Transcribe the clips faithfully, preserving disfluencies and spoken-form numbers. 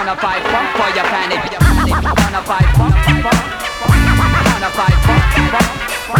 Bonafide funk for your panic. Bonafide funk, funk. Bonafide funk, funk.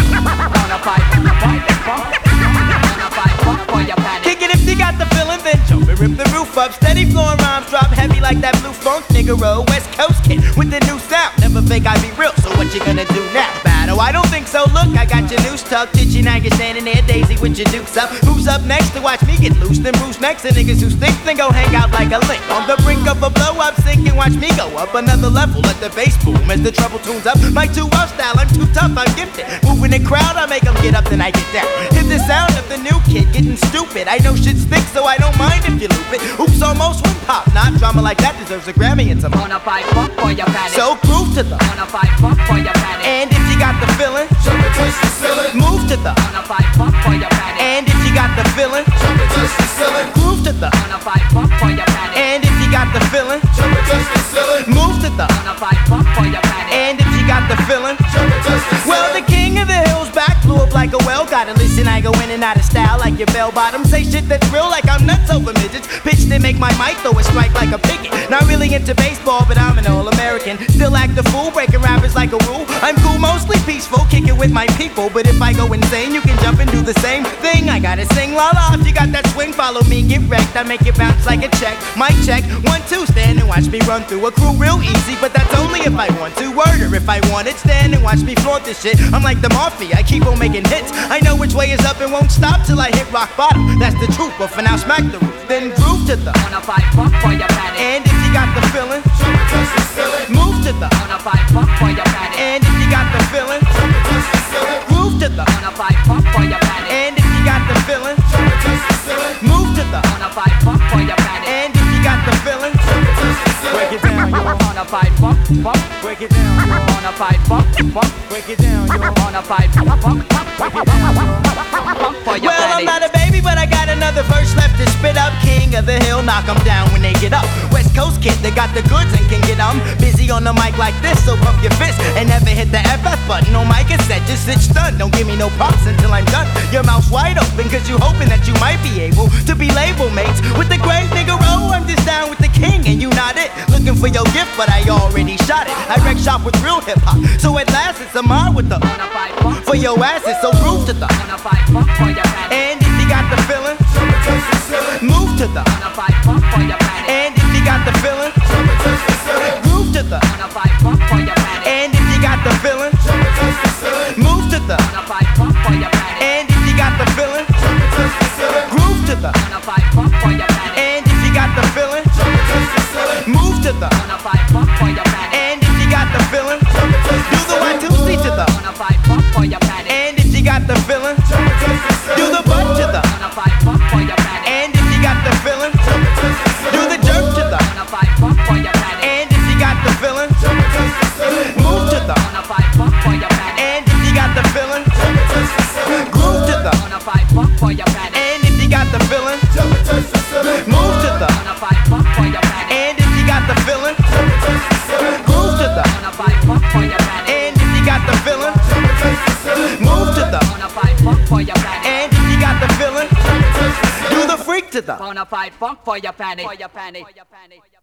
Bonafide funk, funk. Bonafide funk for your panic. Kick it if you got the feeling, then jump and rip the roof up. Steady flowing rhymes, drop heavy like that blue funk nigga roll. West Coast kid with the new sound. Never fake, I be real. So what you gonna do now? Battle? I don't think so. Look, I got your noose tucked. Did you now you're standing there, Daisy, with your dukes up? Who's up next to watch me get loose? Then Bruce next to niggas who stink, then go hang out like a link. On the brink of a blow up, sink and watch me go up another level. Let the bass boom as the trouble tunes up. My too well style, I'm too tough, I'm gifted. Moving the crowd, I make them get up, then I get down. Hit the sound of the new kid getting stupid. I know shit stinks, so I don't mind if you loop it. Oops, almost one pop. Not drama like that deserves a Grammy and some Bonafide funk for your panic. So groove to the Bonafide funk for your panic. And if you got the feeling, jump and touch the ceiling. Move to the Bonafide funk for your panic. And if you got the feeling, jump and touch the ceiling. Groove to the Bonafide funk for your panic. And if you got the feeling, jump and touch the ceiling. Move to the Bonafide funk for your panic. And if you got the feeling, jump and touch the ceiling. well, the king of the hills back blew up like a well. Gotta listen, I go in and out of style like your bell bottom. Say shit that's real like I'm nuts over midgets. Pitch to make my mic throw a strike like a picket. Not really into baseball, but I'm an all-American. Still act the fool, breaking rappers like a rule. I'm cool, mostly peaceful, kicking with my people. But if I go insane, you can jump and do the same thing. I gotta sing la la. If you got that swing, follow me, get wrecked. I make it bounce like a check. Mic check, one, two, stand and watch me run through a crew real easy. But that's only if I want to. Word or if I want it, stand and watch me flaunt this shit. I'm like the mafia, I keep on making hits. I know which way is up and won't stop till I hit rock bottom. That's the truth, but for now smack the roof. Then groove to the Bonafide funk for your panic. And if you got the feeling, jump and touch the ceiling. move to the Bonafide funk for your panic. And if you got the feeling, jump and touch the ceiling. groove to the Bonafide funk for your panic. And if you got the feeling, jump and touch the ceiling. move to the Bonafide funk for your panic. And if you got the feeling, jump and touch the ceiling. break it down, yo. Bonafide funk, funk. Break it down, yo. Bonafide funk, funk. Break it down, yo. Bonafide funk, funk, funk. Break it down, yo. Funk for your Well, I'm panic. not a baby, but I got another verse left to spit up. King of the hill, knock 'em down when they get up. West Coast kid, they got the goods and can get 'em. Busy on the mic like this, so pump your fist and never hit the F F button on my cassette. Just sit stunned, don't give me no props until I'm done. Your mouth's wide open, cause you hoping that you might be able to be label mates with the great nigga roll. I'm just down with the king and you not it. Looking for your gift, but I already shot it. I wreck shop with real hip hop, so at last it's a mind with the Bonafide funk for your asses, so prove to the Bonafide funk for your panic. And if you got the feeling, Jump and touch the ceiling. move to the Bonafide funk for your panic. And if you got the feeling, Jump and touch the ceiling. groove to the Bonafide funk for your panic. And if you got the feeling, Jump and touch the ceiling. move to the Bonafide funk for your panic. And if you got the feeling, Jump and touch the ceiling. groove to the Bonafide funk for your panic. And if you got the feeling, Jump and touch the ceiling. move to the Bonafide funk for your panic. And if you got the feeling, Jump and touch the do the one, two, three to the Bonafide funk for your panic. And if you got the feeling, Jump and touch the ceiling. do the butt to the Bonafide funk for your panic. And if you got the feeling, Jump and touch the ceiling. do the jerk to the Bonafide funk for your panic. And if you got the feeling, Jump and touch the ceiling. move to the Bonafide funk for your panic. And if you got the feeling, Jump and touch the ceiling. groove to the Bonafide funk for your panic. And if you got the feeling, Jump and touch the ceiling. move to the Bonafide funk for your panic. And if you got the feeling, Jump and touch the ceiling. groove to the Bonafide funk for your panic. And if you got the feeling, Jump and touch the ceiling. move to the Bonafide funk for your panic. And if you got the feeling, Jump and touch the ceiling. do the freak to the Bonafide funk for your panic. For your panic.